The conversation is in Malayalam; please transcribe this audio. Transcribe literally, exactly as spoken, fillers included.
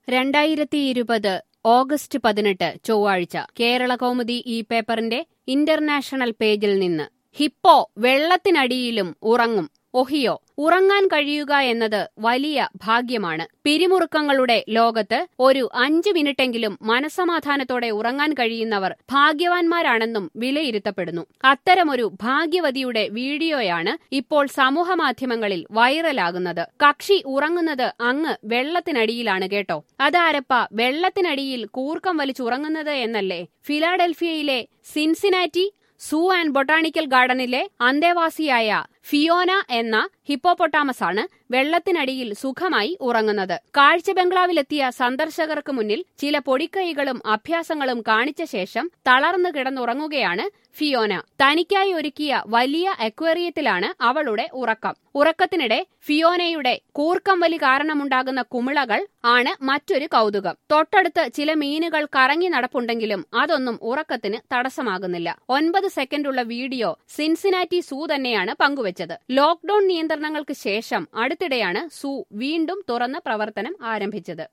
രണ്ടായിരത്തി ഇരുപത് ഓഗസ്റ്റ് പതിനെട്ട് ചൊവ്വാഴ്ച കേരളകൗമുദി ഈ പേപ്പറിന്റെ ഇന്റർനാഷണൽ പേജിൽ നിന്ന് ഹിപ്പോ വെള്ളത്തിനടിയിലും ഉറങ്ങും. ഒഹിയോ, ഉറങ്ങാൻ കഴിയുക എന്നത് വലിയ ഭാഗ്യമാണ്. പിരിമുറുക്കങ്ങളുടെ ലോകത്ത് ഒരു അഞ്ചു മിനിറ്റെങ്കിലും മനസ്സമാധാനത്തോടെ ഉറങ്ങാൻ കഴിയുന്നവർ ഭാഗ്യവാന്മാരാണെന്നും വിലയിരുത്തപ്പെടുന്നു. അത്തരമൊരു ഭാഗ്യവതിയുടെ വീഡിയോയാണ് ഇപ്പോൾ സമൂഹമാധ്യമങ്ങളിൽ വൈറലാകുന്നത്. കക്ഷി ഉറങ്ങുന്നത് അങ്ങ് വെള്ളത്തിനടിയിലാണ് കേട്ടോ. അതാരപ്പ വെള്ളത്തിനടിയിൽ കൂർക്കം വലിച്ചുറങ്ങുന്നത് എന്നല്ലേ? ഫിലാഡൽഫിയയിലെ സിൻസിനാറ്റി സൂ ആൻഡ് ബൊട്ടാണിക്കൽ ഗാർഡനിലെ അന്തേവാസിയായ ഫിയോന എന്ന ഹിപ്പോപ്പൊട്ടാമസാണ് വെള്ളത്തിനടിയിൽ സുഖമായി ഉറങ്ങുന്നത്. കാഴ്ച ബംഗ്ലാവിലെത്തിയ സന്ദർശകർക്ക് മുന്നിൽ ചില പൊടിക്കൈകളും അഭ്യാസങ്ങളും കാണിച്ച ശേഷം തളർന്നു കിടന്നുറങ്ങുകയാണ് ഫിയോന. തനിക്കായി ഒരുക്കിയ വലിയ അക്വേറിയത്തിലാണ് അവളുടെ ഉറക്കം. ഉറക്കത്തിനിടെ ഫിയോനയുടെ കൂർക്കം വലി കാരണമുണ്ടാകുന്ന കുമിളകൾ ആണ് മറ്റൊരു കൗതുകം. തൊട്ടടുത്ത് ചില മീനുകൾ കറങ്ങി നടപ്പുണ്ടെങ്കിലും അതൊന്നും ഉറക്കത്തിന് തടസ്സമാകുന്നില്ല. ഒൻപത് സെക്കൻഡുള്ള വീഡിയോ സിൻസിനാറ്റി സൂ തന്നെയാണ് പങ്കുവച്ചത്. ലോക്ഡൌൺ നിയന്ത്രണങ്ങൾക്ക് ശേഷം അടുത്തിടെയാണ് സൂ വീണ്ടും തുറന്ന് പ്രവർത്തനം ആരംഭിച്ചത്.